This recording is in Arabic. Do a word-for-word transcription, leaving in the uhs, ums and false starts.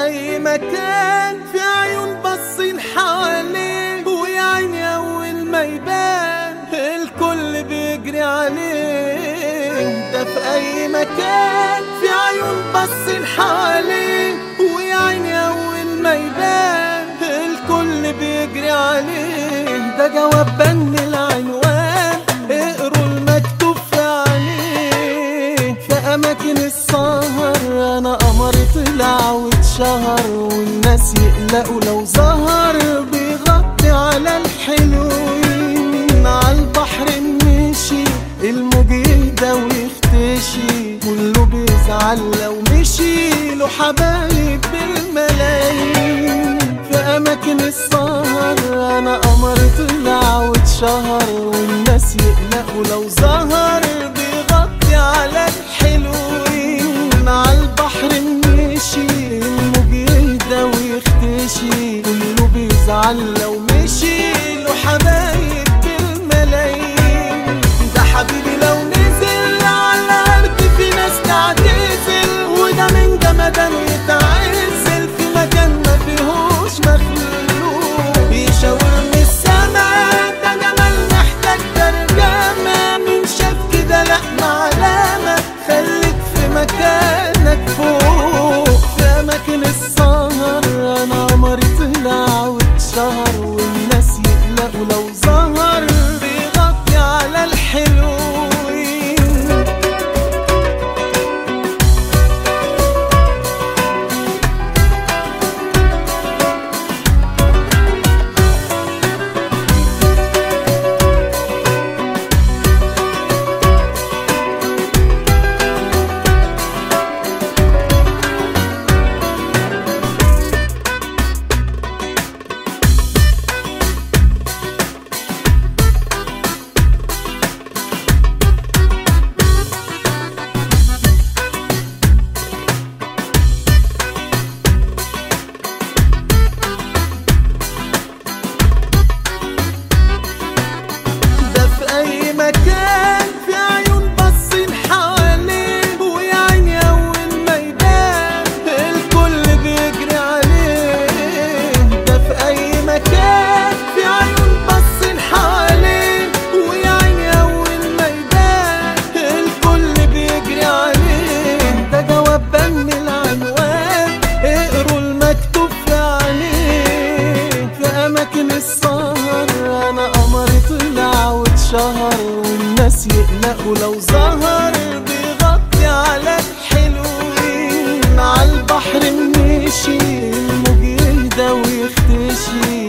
أي مكان في عيون باصين حواليه، ويا عيني أول ما يبان الكل بيجري عليه. ده في أي مكان في عيون باصين حواليه، ويا عيني أول ما يبان الكل بيجري عليه. ده جواب بن العنوان، اقروا المكتوب في عليه. في أماكن السهر أنا قمر طلع واتشهر، والناس يقلقوا لو ظهر بيغطي على الحلوين. عالبحر مشي الموج يهدى ويختشي، كله بيزعل لو مشي له حبايب بالملايين. في أماكن السهر أنا قمر طلع واتشهر، والناس يقلقوا لو ظهر بيغطي على الحلوين. عالبحر مشي الموج يهدى ويختشي، كله بيزعل لو مشي له حبايب بالملايين. ده حبيبي لو نزل على الأرض في ناس تعتزل، وده من جمدان يتعزل في مكان ما فيهوش مخلوق. بيشاور من السما ده جمال محتاج ترجمة، من شاف كده لأ معلمة خليك في مكانك فوق. في أماكن السهر أنا قمر طلع واتشهر، والناس يقلقوا لو ظهر بيغطي على الحلوين. أي مكان في عيون باصين حواليه، ويا عيني أول ما يبان الكل بيجري عليه. ده في أي مكان في عيون باصين حواليه، ويا عيني أول ما يبان الكل بيجري عليه. ده جواب بن العنوان، اقروا المكتوب في عليه. في أماكن السهر أنا قمر طلع واتشهر، والناس يقلقوا لو ظهر بيغطي على الحلوين. عالبحر مشي الموج يهدى ويختشي،